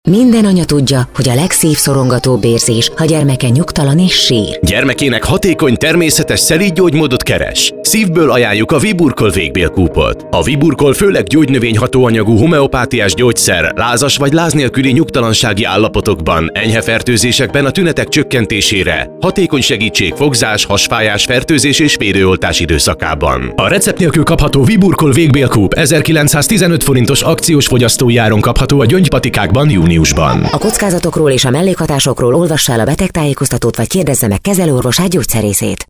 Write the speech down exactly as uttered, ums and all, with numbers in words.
Minden anya tudja, hogy a legszívszorongatóbb érzés, ha gyermeke nyugtalan és sír. Gyermekének hatékony, természetes szelíd gyógymódot keres. Szívből ajánljuk a Viburkol végbélkúpot. A Viburkol főleg gyógynövényhatóanyagú homeopátiás gyógyszer, lázas vagy láz nélküli nyugtalansági állapotokban, enyhe fertőzésekben a tünetek csökkentésére, hatékony segítség fogzás, hasfájás, fertőzés és vérőoltás időszakában. A recept nélkül kapható Viburkol végbélkúp ezerkilencszáztizenöt forintos akciós fogyasztói áron kapható a gyöngypatikákban júniusban. A kockázatokról és a mellékhatásokról olvassa el a betegtájékoztatót vagy kérdezze meg kezelőorvosát, gyógyszerészét.